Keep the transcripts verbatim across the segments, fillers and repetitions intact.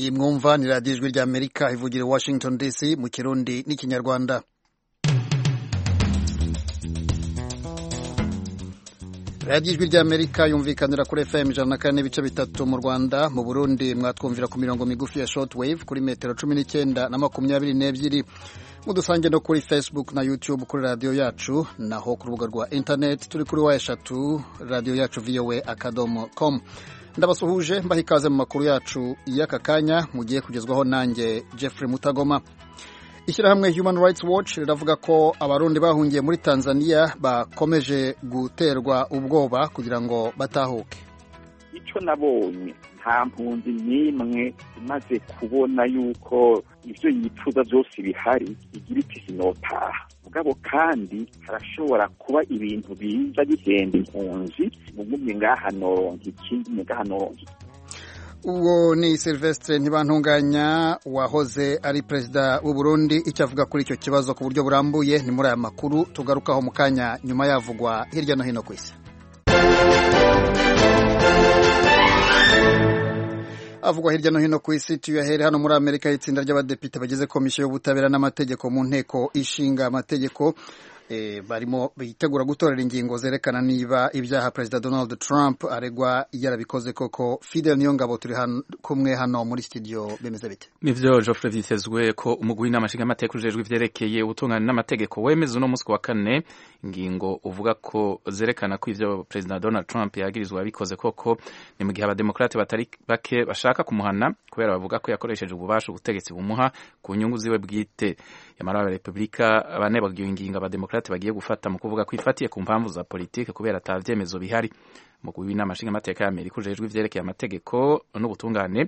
iyi mwumva ni radiyo ijwi rya Amerika ivugira Washington D C mu Kirundi n'ikinyarwanda. radiyo ijwi rya Amerika yumvikanira kuri F M ijana na kane n'ibice bitatu mu Rwanda, mu Burundi mwatwumvira ku mirongo migufi ya shortwave kuri metero cumi n'icyenda na makumyabiri n'ebyiri, mudusange no kuri Facebook na YouTube kuri radiyo yacu, naho ku rubuga rwa internet turi kuri wa eshatu radiyo yacu V O A akadomo com. Ndabasuhuje mbaha ikaze mu makuru yacu y'aka kanya mugiye kugezwaho nanjye Jeffrey Mutagoma. Ishyirahamwe Human Rights Watch riravuga ko abarundi bahungiye muri Tanzania bakomeje guterwa ubwoba kugira ngo batahuke. Ico nabonye nta mpunzi n'imwe imaze kubona yuko ivyo yifuza byose bihari igira iti sinotaha. Mugabo kandi harashobora kuba ibintu biza bigenda impunzi mugumye ngaha noronka ikindi ngaha noronka. Uwo ni Sylvestre Ntibantunganya wahoze ari perezida w'u Burundi. Icyo avuga kuri icyo kibazo ku buryo burambuye ni muri aya makuru tugarukaho mu kanya nyuma yavugwa hirya no hino ku isi. Avugwa hirya no hino ku isi tuyahere hano muri Amerika. Itsinda ry'abadepite bagize komisiyo y'ubutabera n'amategeko mu nteko ishinga amategeko E, barimo bitegura gutorera ingingo zerekana niba ibyaha President Donald Trump aregwa yarabikoze koko. Fidel Niyongabo turi hano kumwe hano muri studio, bemeze bite? Nivyo Geoffrey, vyitezwe ko umugwi n'amashinga amategeko ujejwe ivyerekeye ubutungane n'amategeko wemeza uno musi wa kane ingingo uvuga ko zerekana ko ivyo President Donald Trump yagirizwa yabikoze koko, ni mu gihe abademokrate batari bake bashaka kumuhana kubera bavuga ko yakoresheje ububasha ubutegetsi bumuha ku nyungu ziwe bwite. Yamara abarepublika bane bagiye ingingo abademokrate bagiye gufata mu kuvuga ko ifatiye ku mpamvu za politike kubera atavyemezo bihari. Umugwi w'inamashinga amategeko ya Amerika ujejwe ivyerekeye amategeko n'ubutungane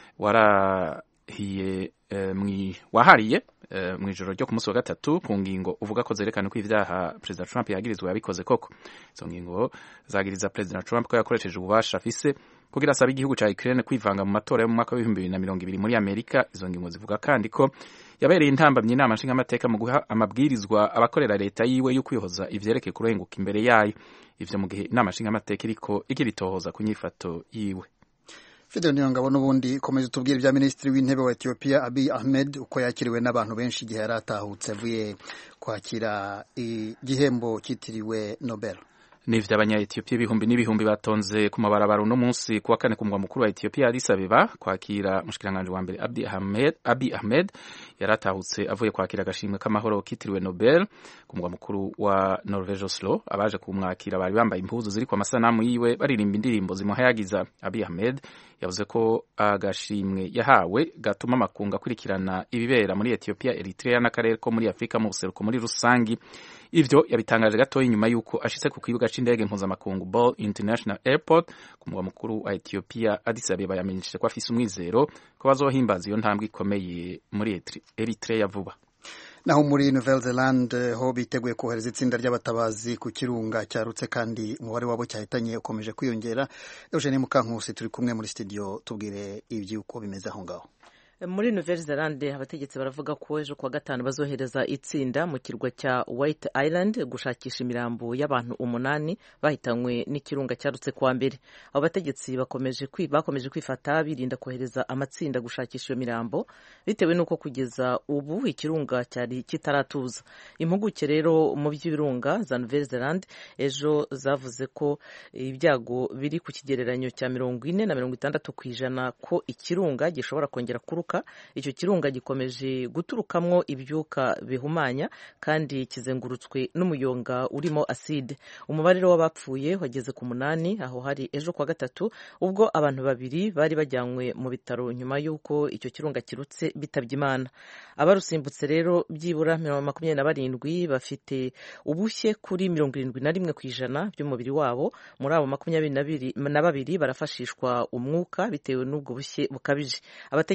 warahiye e, mwi wahariye e, mwijoro ryo ku munsi wa gatatu ku ngingo uvuga ko zerekana ko ivyaha President Trump yagirizwa yabikoze koko. Izo ngingo zagiriza President Trump ko yakoresheje ububasha afise kugira asabe igihugu ca Ukraine kwivanga mu matora yo mu mwaka w'ibihumbi bibiri na mirongo ibiri muri Amerika. Izo ngingo zivuga kandi ko yabereye intambamyi inama nshinga amateka mu guha amabwirizwa abakorera leta yiwe yo kwihoza ivyerekeye kurenguka imbere yayo. Ivyo mu gihe inama nshinga amateka iriko igira itohoza ku nyifato yiwe. Fidel Niyongabo n'ubundi komeza tubwire bya Minisitiri w'Intebe wa Ethiopia Abiy Ahmed uko yakiriwe n'abantu benshi igihe yaratahutse avuye kwakira igihembo cyitiriwe Nobel. Nivyo abanya-Ethiopia ibihumbi n'ibihumbi batonze ku mabarabara uno munsi kuwa kane ku mugwa mukuru wa Ethiopia Addis Abeba kwakira mushikiranganje wa mbere Abiy Ahmed Abiy Ahmed yaratahutse avuye kwakira agashimwe k'amahoro kitiriwe Nobel ku mugwa mukuru wa Norvege Oslo. Abaje kumwakira bari bambaye impuzu ziri kwa masanamu yiwe baririmba indirimbo zimuhayagiza. Abiy Ahmed yavuze ko agashimwe yahawe gatuma amakungu akurikirana ibibera muri Ethiopia, Eritrea n'akarere ko muri Afrika mu buseruko muri rusangi. Ivyo yabitangaje gato inyuma yuko ashitse ku kibuga c'indege mpuzamakungu Bole International Airport ku mugwa mukuru wa Ethiopia Addis Abeba. Yamenyesheje ko afise umwizero ko bazohimbaza iyo ntambwe ikomeye muri Eritrea vuba. Naho muri Nouvelle Zelande ho biteguye kohereza itsinda ry'abatabazi ku kirunga cyarutse kandi umubare wabo cyahitanye ukomeje kwiyongera. Eugene Mukankusi turi kumwe muri studio, tubwire ivyuko bimeze aho ngaho. Muri Nouvelle Zelande abategetsi baravuga ko ejo kwa gatanu bazohereza itsinda mu kirwa cya White Island gushakisha imirambo y'abantu umunani bahitanywe n'ikirunga cyarutse kwa mbere. Abo bategetsi bakomeje bakomeje kwifata birinda kohereza amatsinda gushakisha iyo mirambo bitewe nuko kugeza ubu ikirunga cyari kitaratuza. Impuguke rero mu by'ibirunga za Nouvelle Zelande ejo zavuze ko ibyago biri ku kigereranyo cya mirongo ine na mirongo itandatu ku ijana ko ikirunga gishobora kongera kuruka. Icyo kirunga gikomeje guturukamwo ibyuka bihumanya kandi kizengurutswe n'umuyonga urimo aside. Umubare w'abapfuye wageze ku munani aho hari ejo kwa gatatu ubwo abantu babiri bari bajyanywe mu bitaro nyuma y'uko icyo kirunga kirutse bitabye Imana. Abarusimbutse rero byibura makumyabiri na barindwi bafite ubushye kuri mirongo irindwi na rimwe ku ijana by'umubiri wabo. Muri abo makumyabiri na babiri barafashishwa umwuka bitewe n'ubwo bushye bukabije. Abategetsi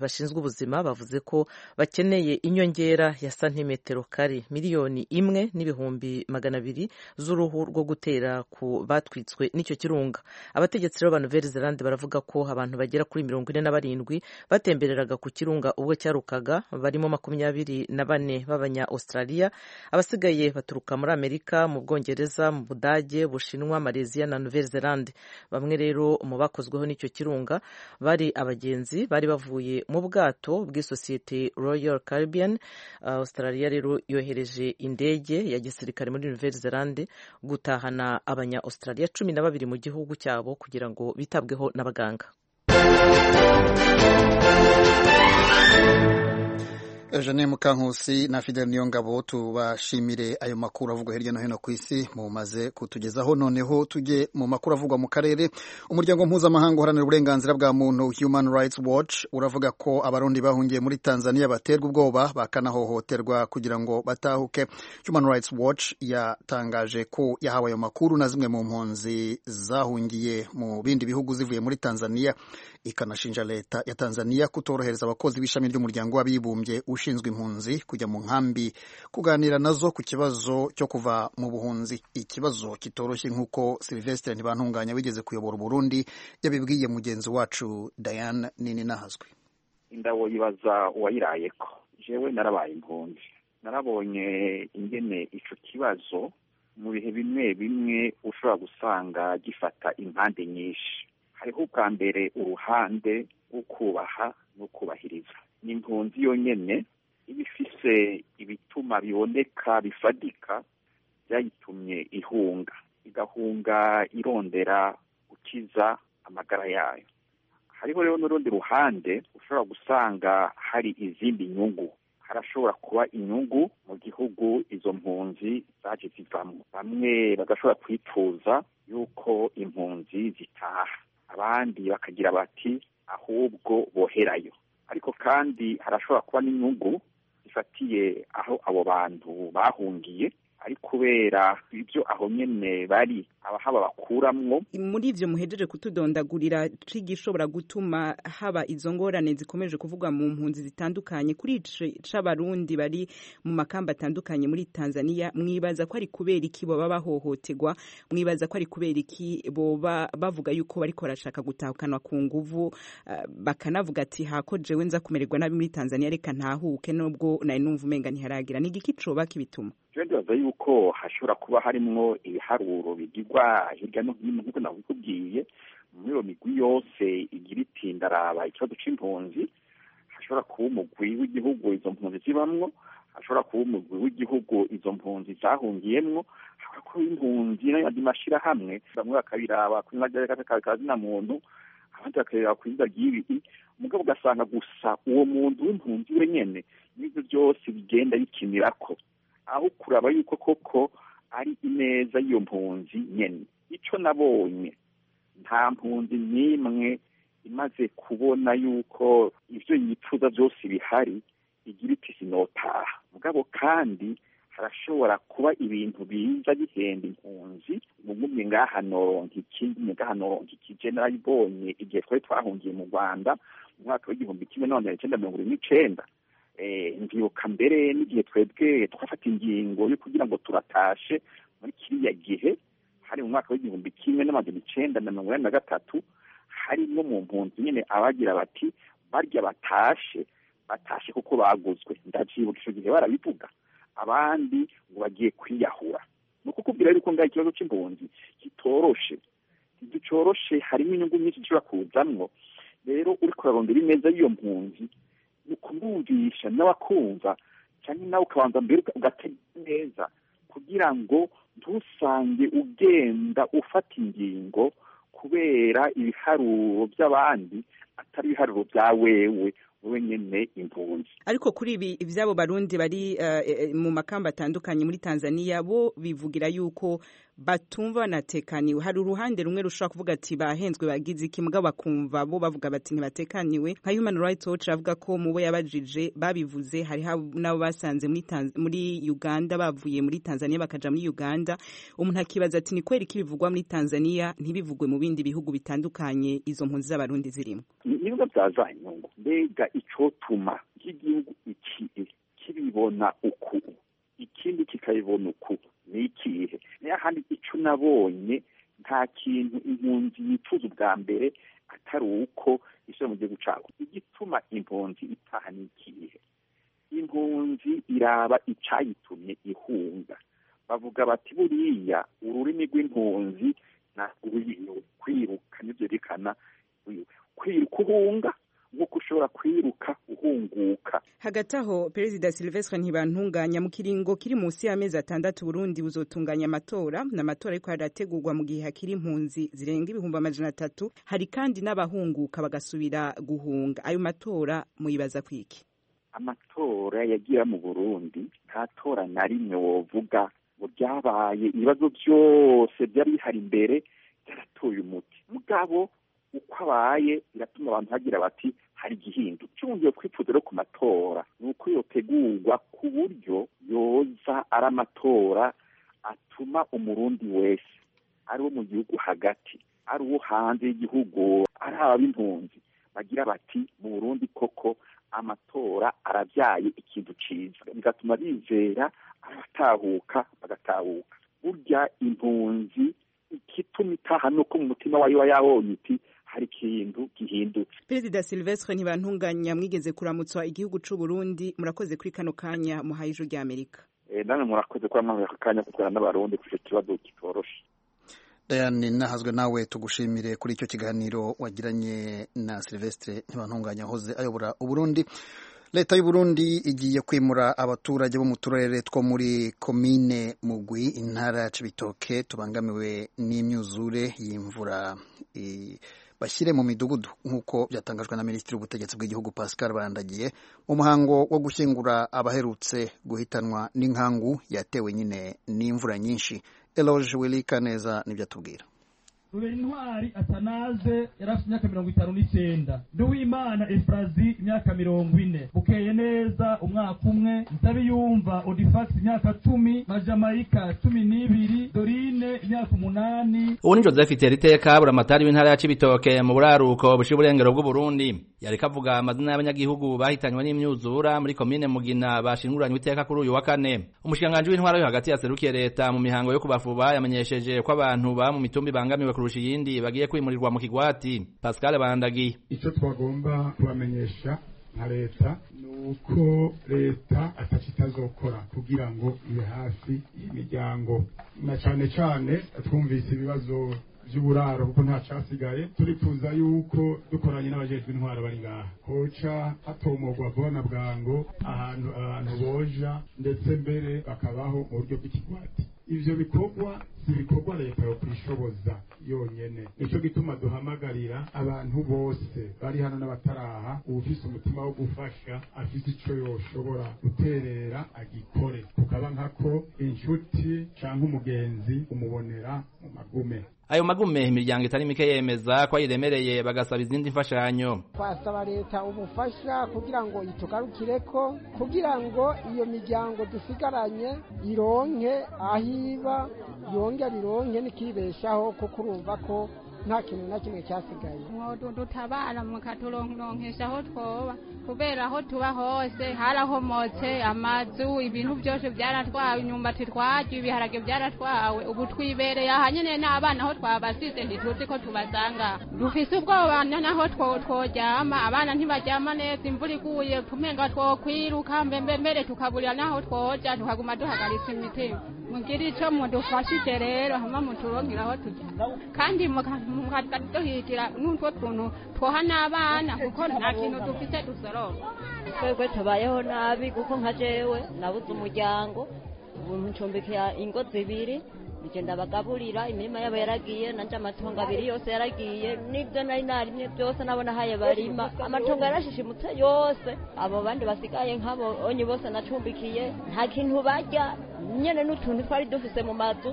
bashinzwe ubuzima bavuze ko bakeneye inyongera ya santimetero kare miliyoni imwe n'ibihumbi magana abiri z'uruhu rwo gutera ku batwitswe n'icyo kirunga. Abategetsi rero ba Nouvelle-Zélande baravuga ko abantu bagera kuri mirongo ine na barindwi batembereraga ku kirunga ubwo cyarukaga, barimo makumyabiri na bane b'abanya Australia, abasigaye baturuka muri Amerika, mu Bwongereza, mu Budage, Bushinwa, Malaysia na Nouvelle-Zélande. Bamwe rero mu bakozweho n'icyo kirunga bari abagenzi bari bavuye mu bwato bw'isosiyete Royal Caribbean. Uh, Australia rero yohereje indege ya gisirikare muri Nouvelle-Zélande gutahana abanya Australia cumi na babiri mu gihugu cyabo kugira ngo bitabweho n'abaganga. Eugene Mukankusi na Fidel Niyongabo tubashimire ayo makuru avugwa hirya no hino ku isi mumaze kutugezaho. Noneho tujye mu makuru avugwa mu karere. Umuryango mpuzamahanga uharanira uburenganzira bwa muntu Human Rights Watch uravuga ko abarundi bahungiye muri Tanzania baterwa ubwoba bakanahohoterwa kugira ngo batahuke. Human Rights Watch yatangaje ko yahawe ayo makuru na zimwe mu mpunzi zahungiye mu bindi bihugu zivuye muri Tanzania, ikanashinja leta ya Tanzania kutorohereza abakozi b'ishami ry'umuryango w'abibumbye ushinzwe impunzi kujya mu nkambi kuganira nazo ku kibazo cyo kuva mu buhunzi, ikibazo kitoroshye nk'uko Sylvestre Ntibantunganya wigeze kuyobora Burundi yabibwiye mugenzi wacu Diane Nini Nahazwe. Indabo yibaza uwayirayeko. Jewe narabaye impunzi, narabonye ingene ico kibazo mu bihe bimwe bimwe ushobora gusanga gifata impande nyinshi. Hariho ubwa mbere uruhande rwo kubaha no kubahiriza. N'impunzi yonyene ibifise ibituma biboneka bifadika byayitumye ihunga, igahunga irondera gukiza amagara yayo. Hariho rero n'urundi ruhande ushobora gusanga hari izindi nyungu. Harashobora kuba inyungu mu gihugu izo mpunzi zaje zivamwo. Bamwe bagashobora kwipfuza yuko impunzi zitaha, abandi bakagira bati ahubwo boherayo. Ariko kandi harashobora kuba n'inyungu zifatiye aho abo bantu bahungiye, ari kubera ibyo aho nyene bari abahaba bakuramwo. Muri ivyo muhejeje kutudondagurira cigishobora gutuma haba izo ngorane zikomeje kuvugwa mu mpunzi zitandukanye kuri c'abarundi bari mu makamba atandukanye muri Tanzania, mwibaza ko ari kubera iki boba bahohoterwa? Mwibaza ko ari kubera iki boba bavuga yuko bariko barashaka gutahukanwa ku nguvu, uh, bakanavuga ati hako jewe nza kumererwa nabi muri Tanzania reka ntahuke nubwo nari numva umenga ntiharagira? Ni igiki coba kibituma? Je ndibaza yuko hashobora kuba harimwo ibiharuro bigirwa hirya no hino nk'uko nabikubwiye, muri iyo migwi yose igira iti ndaraba ikibazo c'impunzi. Hashobora kuba umugwi w'igihugu izo mpunzi zibamwo, hashobora kuba umugwi w'igihugu izo mpunzi zahungiyemwo, hashobora kuba impunzi n'ayandi mashirahamwe, bamwe bakabiraba kuri kazina muntu, abandi bakabiraba kuri ry'ibi. Mugabo ugasanga gusa uwo muntu w'impunzi wenyene n'ivyo byose bigenda bikinirako, aho kuraba yuko koko ari ineza y'iyo mpunzi nyene. Ico nabonye nta mpunzi n'imwe imaze kubona yuko ivyo yipfuza byose bihari igira iti sinotaha. Mugabo kandi harashobora kuba ibintu biza bihenda impunzi, mugumye ngaha noronka ikindi, ngaha noronka iki. Je narayibonye igihe twari twahungiye mu Rwanda mu mwaka w'igihumbi kimwe n'amajana icenda mirongo ine n'icenda. Eh, ndibuka mbere n'igihe twebwe twafata ingingo yo kugira ngo turatashe muri kiriya gihe, hari mu mwaka w'igihumbi kimwe n'amajana icenda na mirongo inani na gatatu, hari no mu mpunzi nyene abagira bati barya batashe batashe kuko baguzwe. Ndacyibuka ico gihe barabivuga, abandi ngo bagiye kwiyahura. Nuko kubwira yuko ngaho ikibazo c'impunzi kitoroshe, gicoroshe, harimo inyungu nyinshi zishobora kuzamwo. Rero uri kurarondera ineza y'iyo mpunzi, ukumwumvisha n'abakumva, cyangwa nawe ukabanza mbere ugatega neza kugira ngo ntusange ugenda ufata ingingo kubera ibiharuro by'abandi atari ibiharuro bya wewe wewe nyene impunzi. Ariko kuri ibi ivyabo barundi bari uh, mu makamba atandukanye muri Tanzania bo bivugira yuko batumva banatekaniwe. Hari uruhande rumwe rushobora kuvuga ati bahenzwe bagize iki, mugabo bakumva bo bavuga bati ntibatekaniwe. Nka Human Rights Watch avuga ko mu bo yabajije babivuze hari nabo basanze muri muri Uganda, bavuye muri Tanzania bakaja muri Uganda. Umuntu akibaza ati ni kweri kibivugwa muri Tanzania ntibivugwe mu bindi bihugu bitandukanye izo mpunzi z'abarundi zirimo. Niba byazanye inyungu, mbega icotuma igihugu iki kibibona uku ikindi kikayibona uku ni ikihe? Niyo handi ico nabonye nta kintu impunzi yifuza ubwa mbere atari uko isho mu gihugu cabo. Igituma impunzi itaha ni ikihe? Impunzi iraba icayitumye ihunga. Bavuga bati buriya ururimi rw'impunzi na kwiruka nivyo rikana kwiruka uhunga nk'uko ushobora kwiruka uhunguka. Hagati aho Perezida Sylvestre Ntibantunganya mu kiringo kiri munsi y'amezi atandatu Burundi buzotunganya amatora n'amatora ariko harategurwa mu gihe hakiri impunzi zirenga ibihumbi amajana atatu. Hari kandi n'abahunguka bagasubira guhunga. Ayo matora muyibaza kwiki? Amatora yagira mu Burundi nta tora na rimwe wovuga ngo byabaye ibibazo byose byari bihari imbere byaratoye umuti. Mugabo uko abaye biratuma abantu hagira bati hari igihindu. Cyumviye kwipfuza ku matora nuko yotegurwa ku buryo yoza ari amatora atuma umurundi wese ari wo mu gihugu hagati ari wo hanze y'igihugu ari ab'impunzi bagira bati mu Burundi koko amatora arabyaye ikintu ciza, bigatuma bizera abatahuka bagatahuka. Burya impunzi ikituma itaha nuko mu mutima wayo yabonye iti hari ikintu gihindutse. Perezida Sylvestre Ntibantunganya mwigeze kuramutswa igihugu c'u Burundi, murakoze kuri kano kanya muhaye ijwi rya Amerika. Eh namwe murakoze kuri amwe akanya kugira n'abarundi kuje kibazo kitoroshe. Diane Nahazwe nawe tugushimire kuri icyo kiganiro wagiranye na Sylvestre Ntibantunganya hoze ayobora Uburundi. Leta y'u Burundi igiye kwimura abaturage bo mu turere two muri komine Mugwi intara ya Cibitoke tubangamiwe n'imyuzure y'imvura bashyire mu midugudu nk'uko byatangajwe na Minisitiri w'Ubutegetsi bw'igihugu Pascal Barandagiye mu muhango wo gushyingura abaherutse guhitanwa n'inkangu yatewe nyine n'imvura nyinshi. Eloge Wilika neza nibyo atubwira. Rubera Intwari Atanaze yarafite imyaka mirongo itanu n'icyenda. Nduwimana Efrazi imyaka mirongo ine. Bukeye neza umwaka umwe. Ntabiyumva Odifax imyaka cumi. Majamaika cumi n'ibiri. Dorine imyaka umunani. Ubu ni Joseph Teriteka buramatari w'intara ya Cibitoke mu buraruko bushira uburengero bw'u Burundi. Yareka avuga amazina y'abanyagihugu bahitanywe n'imyuzura muri komine Mugina bashinguranywe iteka kuri uyu wa kane. Umushikanganje w'intwara yo hagati yaserukiye leta mu mihango yo kubafuba yamenyesheje ko abantu ba mu mitumbi bangamiwe kurusha iyindi bagiye kwimurirwa mu kigwati. Pascal Bandagi: icyo twagomba kubamenyesha nka leta nuko leta atacitazokora kugira ngo ibe hafi y'imiryango, na cyane cyane twumvise ibibazo by'uburaro kuko nta cyasigaye. Turifuza yuko dukoranye n'abajejwe intwara bari ngaha koca hatomogwa vuba na bwango ahantu abantu boja ndetse mbere bakabaho mu buryo bw'ikigwati. Ivyo bikorwa si bikorwa leta yo kwishoboza yonyene, nico gituma duhamagarira abantu bose bari hano n'abataraha ufise umutima wo gufasha afise ico yoshobora guterera agikore, kukaba nkako inshuti canke umugenzi umubonera mu magume. Ayo magume imiryango itari mike yemeza ko ayiremereye bagasaba izindi mfashanyo. Twasaba leta ubufasha kugira ngo itugarukireko, kugira ngo iyo miryango dusigaranye ironke ahiba, yongera ironke nikibeshaho, kuko urumva ko nta kintu na kimwe cyasigaye. Dutabara mukaturonkesha aho twoba, kubera aho tuba hose harahomotse, amazu ibintu byose byaratwawe, imyumbati twarya, ibiharage byaratwawe. Ubu twibereye aha nyene n'abana aho twabasize ntituzi ko tubasanga. Dufise ubwoba naho tworyama, abana ntibaryama neza, imvura iguye tumenga twokwiruka mbembe mbere tukaburira naho twoja, tukaguma duhagaritse imitima. Mugira ico mudufashije rero hama muturonkera aho tujya, kandi mukaduhitira n'utwo tuntu twoha n'abana kuko nta kintu dufite dusoroma. Twebwe tubayeho nabi kuko nka jewe nabuze umuryango, ubu ncumbikiye ingo zibiri, nigenda bagaburira, imirima yabo yaragiye, nanje amatongo abiri yose yaragiye, nibyo nari narimye byose nabona haye barima, amatongo yarashishimutse yose. Abo bandi basigaye nk'abo onye bose nacumbikiye nta kintu barya, nyene n'utuntu twari dufise mu mazu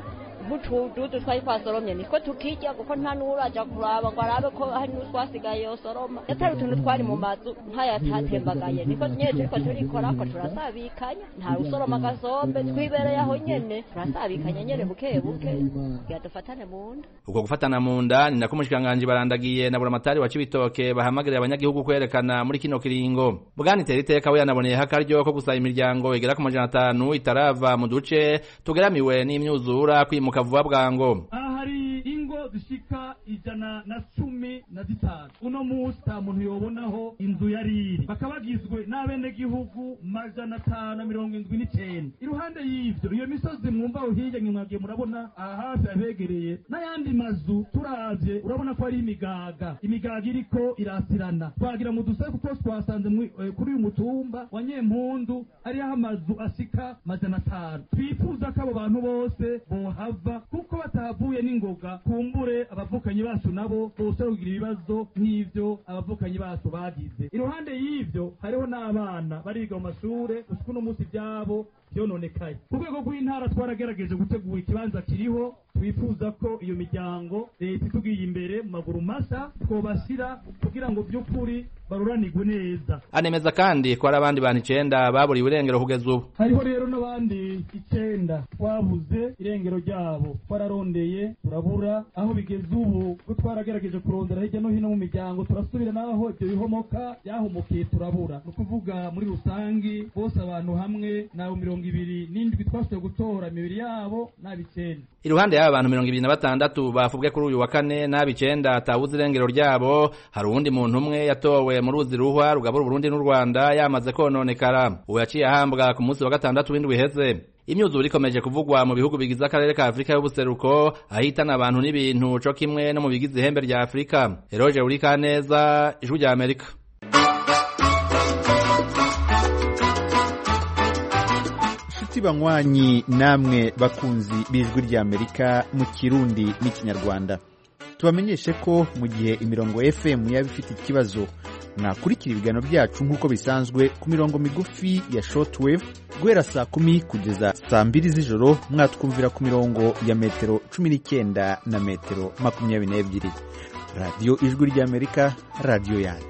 nk'utududu twari twasoromye nitwo tukirya kuko nta n'uraja kuraba ngo arabe ko hari n'utwasigaye yosoroma yatari utuntu twari mu mazu nk'ayatatembagaye niko nyene turiko turikorako turasabikanya nta usoroma agasombe twibereye aho nyene turasabikanya nyene buke buke kugira dufatane mu nda. Uko gufatana mu nda ni nako umushikiranganji Barandagiye na buramatari wa Cibitoke bahamagarira abanyagihugu kwerekana muri kino kiringo. Bugani Teriteka we yanaboneye akaryo ko gusaba imiryango igera ku majana atanu itarava mu duce tugeramiwe n'imyuzura kwimuka vuba bwango. Ahari ingo zishika ijana na cumi na zitanu uno musi ta muntu yobonaho inzu yariri bakabagizwe n'abene gihugu majana atanu mirongo indwi n'icenda. Iruhande y'ivyo iyo misozi mwumva aho hirya nyumwagiye murabona aha hafi abegereye n'ayandi mazu turavye urabona ko ari imigaga imigaga iriko irasirana twagira mu dusare kuko twasanze kuri uyu mutumba wa Nyempundu ari amazu asika majana atanu. Twifuza ko abo bantu bose bohava kuko batahavuye n'ingoga kumbure abavukanyi bacu nabo bose kugira ibibazo nk'ivyo abavukanyi bacu bagize. Iruhande y'ivyo hariho n'abana bariga mu mashure usiku no musi byabo byononekaye. Ku rwego rw'intara twaragerageje gutegura ikibanza kiriho twifuza ko iyo miryango leta itugiye imbere mu maguru masa twobashyira kugira ngo by'ukuri baruranirwe neza. Anemeza kandi ko hari abandi bantu icenda baburiwe irengero kugeza ubu. Hariho rero n'abandi icenda twabuze irengero ryabo twararondeye turabura aho bigeze ubu ko twaragerageje kurondera hirya no hino mu miryango turasubira naho ibyo bihomoka byahomokiye turabura. Ni ukuvuga muri rusangi bose abantu hamwe nabo mirongo ibiri n'indwi twashoboye gutora imibiri yabo n'abicenda. Iruhande y'aba bantu mirongo ibiri na batandatu bafubwe kuri uyu wa kane n'abicenda atabuze irengero ryabo hari uwundi muntu umwe yatowe mu ruzi ruhwa rugabura Burundi n'u Rwanda yamaze kononekara. Uwo yaciye ahambwa ku munsi wa gatandatu w'indwi iheze. Imyuzure ikomeje kuvugwa mu bihugu bigize akarere ka Afrika y'ubuseruko ahitana abantu n'ibintu co kimwe no mu bigize ihembe rya Afrika. Eroje Urikaneza, Ijwi rya Amerika. Banywanyi namwe bakunzi b'Ijwi rya Amerika mu Kirundi n'Ikinyarwanda tubamenyeshe ko mu gihe imirongo F M yaba ifite ikibazo mwakurikira ibiganiro byacu nk'uko bisanzwe ku mirongo migufi ya shortwave guhera saa kumi kugeza saa mbiri z'ijoro mwatwumvira ku mirongo ya metero cumi n'icyenda na metero makumyabiri n'ebyiri. Radio Ijwi rya Amerika, radio yanyu.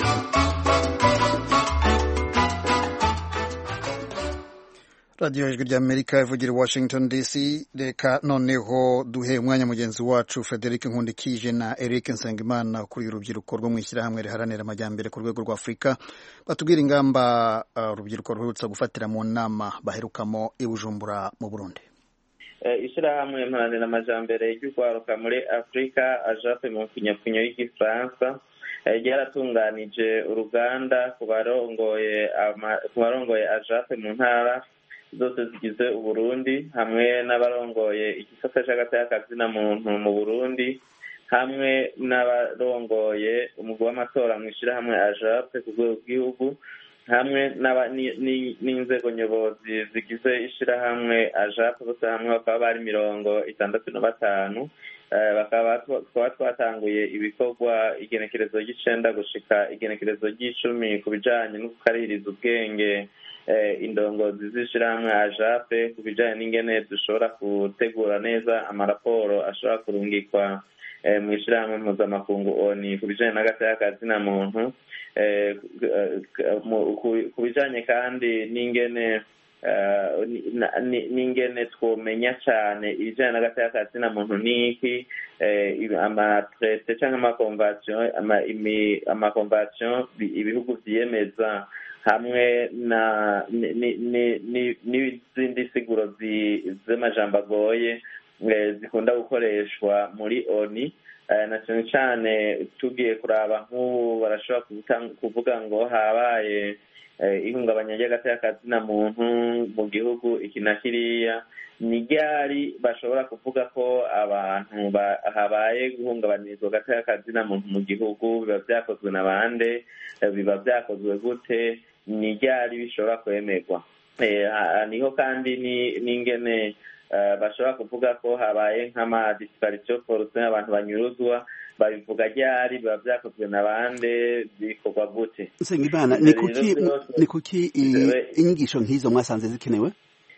Radio Ijwi rya Amerika ivugira Washington D C. Reka noneho duhe umwanya mugenzi wacu Frederic Nkundikije na Eric Nsengimana kuri urubyiruko rwo mwishyirahamwe riharanira amajyambere ku rwego rwa Afrika batubwira ingamba urubyiruko uh, ruherutse gufatira mu nama baherukamo i Bujumbura mu Burundi. Uh, ishyirahamwe riharanira amajyambere y'urwaruka muri Afrika ajape mu kinyapfunyo y'igifaransa ryaratunganije uh, uruganda ku barongoye ku barongoye ajape mu ntara zose zigize Uburundi hamwe n'abarongoye igisata c'agateka na muntu mu Burundi hamwe n'abarongoye umugwi w'amatora mu ishirahamwe ajape ku rwego rw'igihugu hamwe n'inzego nyobozi zigize ishirahamwe ajape bose hamwe bakaba bari mirongo itandatu na batanu. bakaba twatanguye ibikorwa igenekerezo ry'icenda gushika igenekerezo ry'icumi ku bijanye no gukarihiriza ubwenge indongozi z'ishirahamwe ajape ku bijanye n'ingene dushobora gutegura neza amaraporo ashobora kurungikwa mu ishirahamwe mpuzamakungu ONU ku bijanye n'agateka na muntu ku bijanye kandi n'ingene n'ingene twomenya cyane ibijyanye n'agateka na muntu n'iki amatrete cyangwa amakonvasiyo amakonvasiyo ibihugu byiyemeza hamwe n'izindi siguro z'amajambo agoye zikunda gukoreshwa muri ONU na cyane cyane tugiye kuraba nk'ubu barashobora kuvuga ngo habaye ihungabanya ry'agateka na muntu mu gihugu iki na kiriya ni ryari bashobora kuvuga ko abantu habaye guhungabanyirizwa agateka na muntu mu gihugu biba byakozwe na bande biba byakozwe gute ni ryari bishobora kwemerwa niho kandi n'ingene bashobora kuvuga ko habaye nk'amadisiparisiyo foruse abantu banyuruzwa babivuga ryari biba byakozwe na bande bikorwa gute. Nsengimana ni kuki ni kuki inyigisho nk'izo mwasanze zikenewe?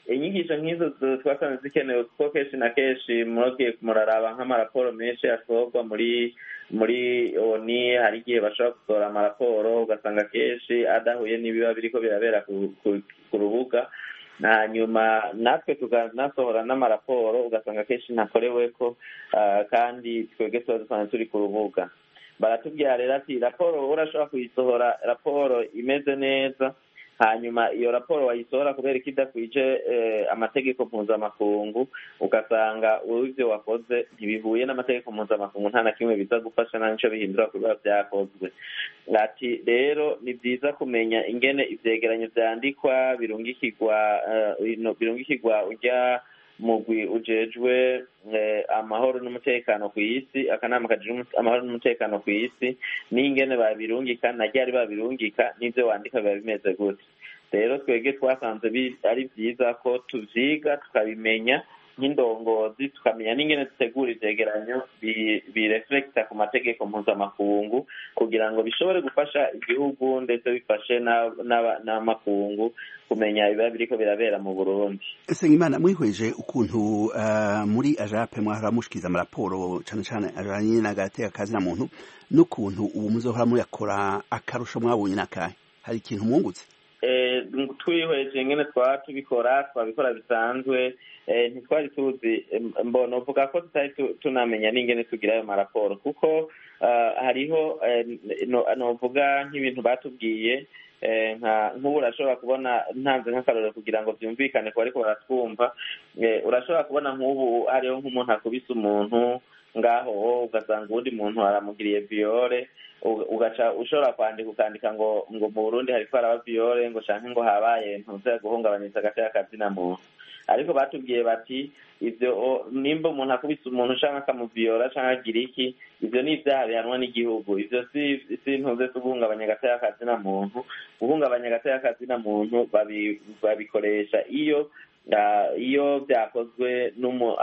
inyigisho nk'izo twasanze zikenewe kuko kenshi na kenshi mugiye muraraba nk'amaraporo menshi asohorwa muri muri oni hari igihe bashobora gusohora amaraporo ugasanga kenshi adahuye n'ibiba biriko birabera ku rubuga hanyuma natwe tukanasohora n'amaraporo ugasanga kenshi ntakoreweko kandi twebwe tuba dusanzwe turi ku rubuga baratubwira rero ati raporo urashobora kuyisohora raporo imeze neza hanyuma iyo raporo wayisohora kubera ko idakwije amategeko mpuzamakungu ugasanga wowe ibyo wakoze ntibihuye n'amategeko mpuzamakungu nta na kimwe biza gufasha nta n'icyo bihindura ku biba byakozwe ati rero ni byiza kumenya ingene ivyegeranyo vyandikwa birungikirwa birungikirwa ujya mugwi ujejwe amahoro n'umutekano ku isi akanama kajejwe amahoro n'umutekano ku isi n'ingene babirungika na ryari babirungika n'ivyo wandika biba bimeze gute rero twege twasanze ari vyiza ko tuvyiga tukabimenya nk'indongozi tukamenya n'ingene dutegura ivyegeranyo bireflecta ku mategeko mpuzamakungu kugira ngo bishobore gufasha igihugu ndetse bifashe n'amakungu kumenya ibiba biriko birabera mu Burundi. Sengimana mwihweje ukuntu uh, muri ajape mwahora mushikiza amaraporo cane cane ajanye n'agateka kazi na muntu n'ukuntu ubu muzohora muyakora akarusho mwabonye nakahe hari ikintu mwungutse? Eh twihweje ngene twa tubikora twabikora bisanzwe eh ntitwari tuzi mbona uvuga ko tutari tunamenya n'ingene tugira ayo maraporo kuko uh, hariho novuga nk'ibintu batubwiye nka nk'ubu urashobora kubona ntanze nk'akarorero kugira ngo byumvikane ko ariko baratwumva urashobora kubona nk'ubu hariho nk'umuntu akubise umuntu ngaho ugasanga uwundi muntu aramugiriye viole ugaca ushobora kwandika ukandika ngo ngo mu Burundi hariko haraba viole ngo canke ngo habaye ntuze guhungabanyiriza agateka kazina muntu ariko batubwiye bati ivyo nimba umuntu akubise umuntu canke akamuviora canke agira iki ivyo ni ivyaha bihanwa n'igihugu ivyo si si ntuze guhungabanya agateka kazina muntu guhungabanya agateka kazina muntu babikoresha iyo iyo byakozwe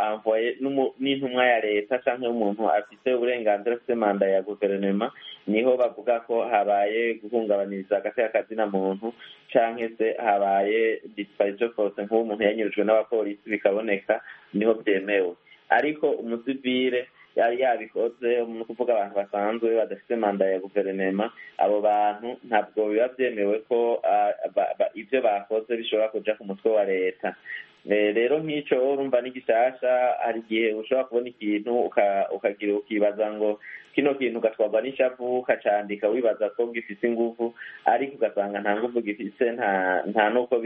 n'intumwa ya leta cyangwa umuntu afite uburenganzira afite manda ya guverinoma niho bavuga ko habaye guhungabaniriza agateka kazina muntu cyangwa se habaye disparition force nk'uwo umuntu yanyurujwe n'abapolisi bikaboneka niho byemewe ariko umusivile yari yabikoze umuntu kuvuga abantu basanzwe badafite manda ya guverinoma abo bantu ntabwo biba byemewe ko ibyo bakoze bishobora kuja ku mutwe wa leta rero nk'icyo urumva n'igishasha hari igihe ushobora kubona ikintu ukagira ukibaza ngo kino kintu ugatwarwa n'ishavu ukacandika wibaza ko gifite inguvu ariko ugasanga nta nguvu gifite nta nta nuko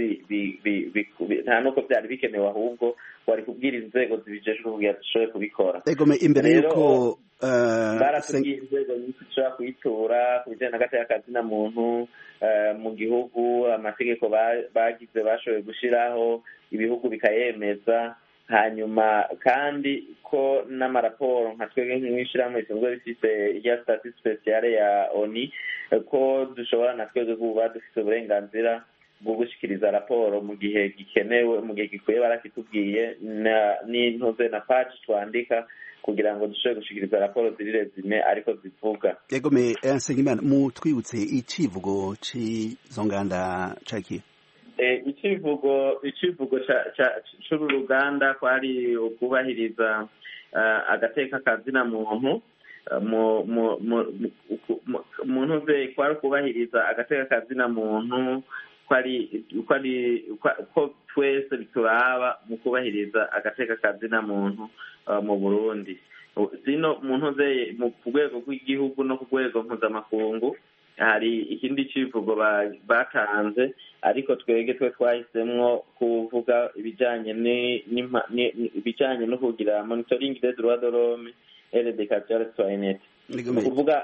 nta nuko byari bikenewe ahubwo wari kubwira inzego zibijejwe kugira dushobore kubikora egome imbere yuko baratubwiye inzego nyinshi dushobora kuyitura ku bijyanye n'agateka kazina muntu mu gihugu amategeko bagize bashoboye gushiraho ibihugu bikayemeza hanyuma kandi ko n'amaraporo nka twebwe nk'ishirahamwe risanzwe rifite irya statut speciale ya oni ko dushobora na twebwe kuba dufite uburenganzira bwo gushikiriza raporo mu gihe gikenewe mu gihe gikwiye barakitubwiye n'intuze na page twandika kugira ngo dushobore gushikiriza raporo ziri rezime ariko zivuga yegome Nsengimana mu twibutse icivugo c'izo nganda caki icivugo icivugo c'uru ruganda kwari ukubahiriza agateka kazina muntu muntu ze kwari ukubahiriza agateka kazina muntu kwari kwari ko twese bituraba mu kubahiriza agateka kazina muntu mu Burundi zino muntu ze mu rwego rw'igihugu no ku rwego mpuzamakungu hari ikindi civugo batanze ariko twege twe twahisemwo kuvuga ibijanye ibijanye no kugira monitoring des droits de l'homme et l'éducation citoyenne kuvuga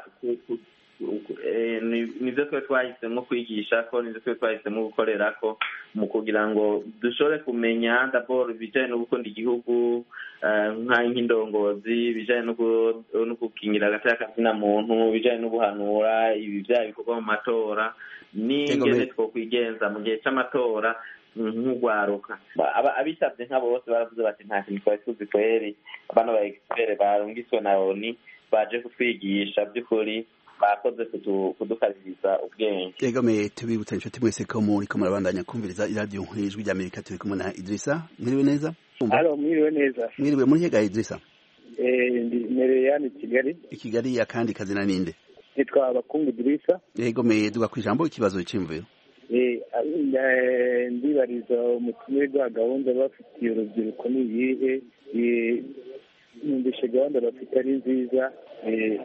nivyo twe twahisemwo kwigisha ko nivyo twe twahisemwo gukorera ko mu kugira ngo dushobore kumenya d'abord ibijanye no gukunda igihugu nk'indongozi ibijanye no gukingira agateka kazina muntu ibijanye no guhanura ibi vyaha bikorwa mu matora n'ingene twokwigenza mu gihe c'amatora nk'ugwaruka abitavye nka bose baravuze bati nta kintu twari tuzi kweri abana ba expert barungiswe na oni baje kutwigisha by'ukuri bakoze kudukaririza ubwenge. Yego me tubibutse inshuti mwese ko muri ko murabandanya kumviriza iradiyo nk'ijwi rya Amerika turi kumwe na Idrissa. Mwiriwe neza? Halo, mwiriwe neza. Mwiriwe muri hega Idrissa? Eh, ndi Mereyani Kigali. Kigali ya kandi kazina ninde? Nitwa Bakungu Idrissa. Yego me duga kwijambo ikibazo cy'imvuyo. Eh, ndibariza umutumirwa gahunda bafitiye urubyiruko ni iyihe? Eh, numvise gahunda bafite ari nziza. Eh,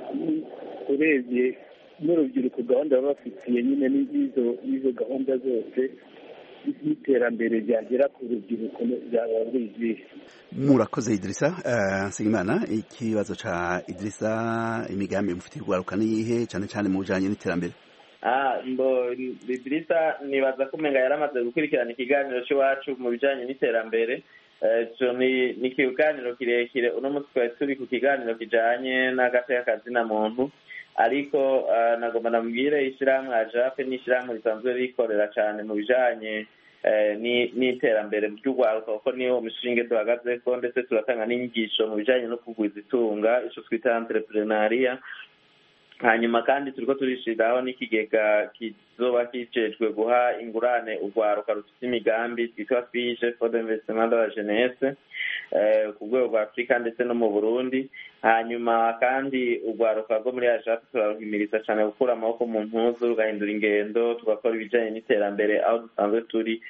urebye n'urubyiruko gahunda bafitiye nyine n'izo izo gahunda zose y'iterambere ryagera ku rubyiruko byaba bizihe. Murakoze Idrissa. uh, Nsengimana, ikibazo ca Idrissa imigambi mufitiye kugaruka niyihe cyane cyane mu bijanye n'iterambere? Ah, mbo Idrissa nibaza ko menga yaramaze gukurikirana ikiganiro cy'iwacu mu bijanye n'iterambere. Uh, ni ni kiganiro kirekire uno mutwe turi ku kiganiro kijanye n'agateka kazina muntu, ariko uh, nagomba namubwire ishyirahamwe ajape n'ishyirahamwe risanzwe rikorera cyane mu bijanye uh, n'iterambere ry'urwaruka kuko niyo umushinge duhagazeko, ndetse turatanga n'inyigisho mu bijanye no kugwiza itunga ico twita entrepreneuria. Hanyuma kandi turiko turishiraho n'ikigega kizoba kijejwe guha ingurane urwaruka rufite imigambi twitwa Fije for the Investment de la Jeunesse ku rwego rwa Afurika ndetse no mu Burundi. Hanyuma kandi urwaruka rwo muri ajape turaruhimiriza cyane gukura amaboko mu mpuzu, rugahindura ingendo, tugakora ibijanye n'iterambere aho dusanzwe turi.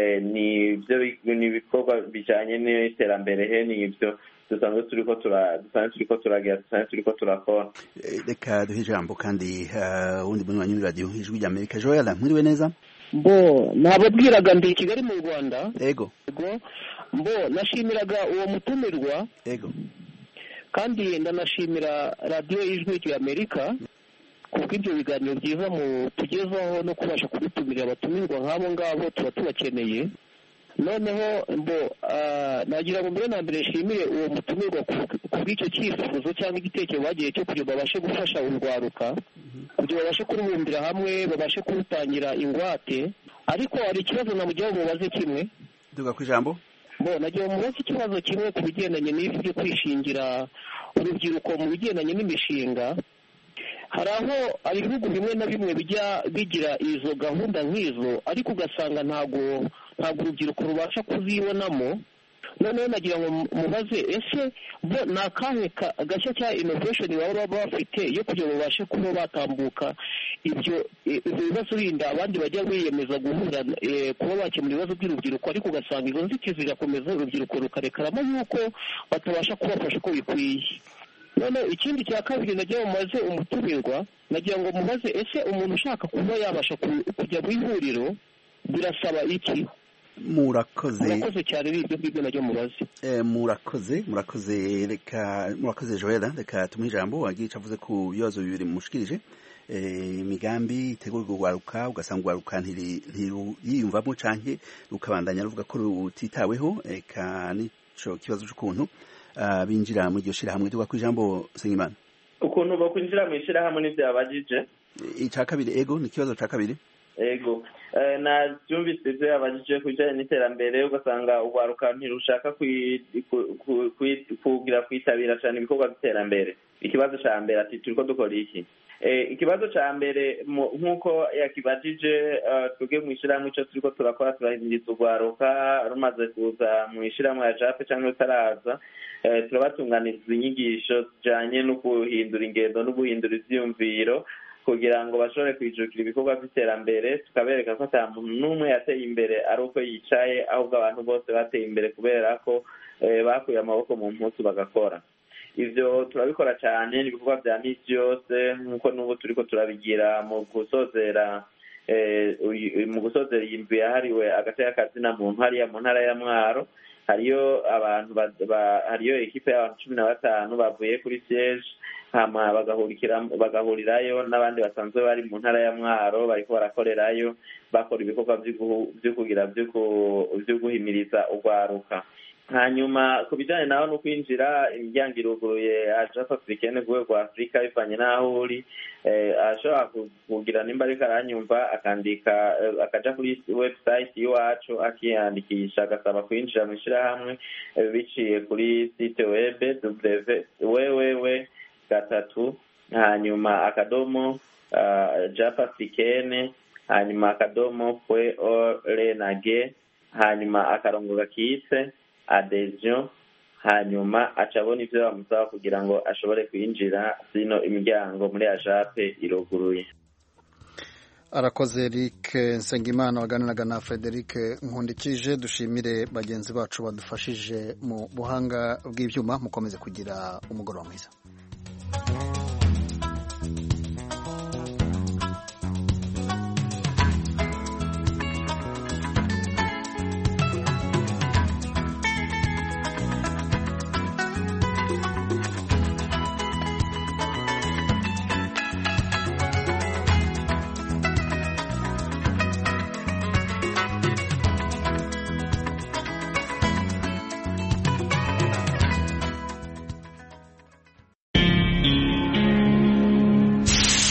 Nibyo ni ibikorwa bijanye n'iterambere he nibyo dusanzwe turiko tura dusanzwe turiko turagira dusanzwe turiko turakora. Reka duhe ijambo kandi wundi muri wanyuni radio ijwi rya Amerika. Joel, mwiriwe neza? Mbo nababwiraga ndi Kigali mu Rwanda. Yego. Yego. Mbo nashimiraga uwo mutumirwa. Yego. Kandi ndanashimira radio ijwi rya Amerika kuko ibyo biganiro byiza mu tugezaho no kubasha kubitumira abatumirwa nk'abo ngabo tuba tubakeneye. Noneho mbo nagira ngo mbere na mbere nshimire uwo mutumirwa kuri icyo cyifuzo cyangwa igitekerezo bagiye cyo kugira babashe gufasha urwaruka kugira babashe kurubumbira hamwe, babashe kurutangira ingwate. Ariko hari ikibazo namugira ngo mubaze kimwe. Duga ku ijambo. Bo nagira ngo mubaze ikibazo kimwe ku bigendanye n'ibi byo kwishingira urubyiruko mu bigendanye n'imishinga. Hari aho ari ibihugu bimwe na bimwe bijya bigira izo gahunda nk'izo, ariko ugasanga ntago ntabwo urubyiruko rubasha kuzibonamo. Noneho nagira ngo mubaze ese bo ni akahe gashya cya innovation baba bafite yo kugira ngo babashe kuba batambuka ibyo ibyo bibazo binda abandi bajya biyemeza guhura kuba bakemura ibibazo by'urubyiruko, ariko ugasanga izo nzitizi zigakomeza urubyiruko rukarekaramo yuko batabasha kubafasha uko bikwiye. None ikindi cya kabiri nagira ngo mubaze umutumirwa, nagira ngo mubaze ese umuntu ushaka kuba yabasha kujya mu ihuriro birasaba iki? Murakoze. Murakoze cyane ibyo bibyo najyo mubaze. Eh murakoze, murakoze reka murakoze Joel, reka tumuhe ijambo wagiye avuze ku bibazo bibiri mushikirije. Eh imigambi itegurwa gwaruka ugasanga gwaruka ntiri yiyumvamo canke rukabandanya ruvuga ko rutitaweho, eka nico kibazo cy'ukuntu Uh, binjira mu iryo shirahamwe. Duga ku ijambo Nsengimana. Ukuntu bo kwinjira mu shirahamwe n'ivyabajije ica kabiri. Ego ni kibazo ca kabiri. Ego eh, na byumvise ivyo abajije kujanye n'iterambere, ugasanga urwaruka ntirushaka kugira kwitabira cyane ibikorwa by'iterambere. Ikibazo ca mbere ati turiko dukora iki? Eh, ikibazo ca mbere nk'uko yakibajije twebwe mu ishirahamwe ico turiko turakora turahimiriza urwaruka rumaze kuza mu ishirahamwe ya jape cyangwa rutaraza. Turabatunganiriza inyigisho zijanye no guhindura ingendo no guhindura ivyiyumviro kugira ngo bashobore kwijukira ibikorwa by'iterambere. Tukabereka ko ata muntu n'umwe yateye imbere ari uko yicaye, ahubwo abantu bose bateye imbere kubera ko bakuye amaboko mu mpuzu bagakora. Ivyo turabikora cyane ibikorwa bya misi yose nk'uko n'ubu turiko turabigira mu gusozera mu gusozera indwi yahariwe agateka kazina muntu hariya mu ntara ya Mwaro. Hariyo abantu hariyo ekipe y'abantu cumi na batanu bavuye kuri siège, hama bagahurikira bagahurirayo n'abandi basanzwe bari mu ntara ya Mwaro bariko barakorerayo bakora ibikorwa byo kugira byo guhimiriza urwaruka. Hanyuma ku bijyanye naho no kwinjira imiryango iruguruye ajape africaine ku rwego rwa Afurika bivanye n'aho uri, ashobora kugira nimba ariko aranyumva akandika akaja kuri website y'iwacu akiyandikisha agasaba kwinjira mu ishyirahamwe biciye kuri site web w w w gatatu hanyuma akadomo uh, japa africaine hanyuma akadomo pwe ole nage hanyuma akarongo gakitse adhesion hanyuma acabona ivyo bamusaba kugira ngo ashobore kwinjira zino imiryango muri ajape iroguruye. Arakoze Eric Nsengimana waganiraga na Frederic Nkundikije. Dushimire bagenzi bacu badufashije mu buhanga bw'ivyuma. Mukomeze kugira umugoroba mwiza.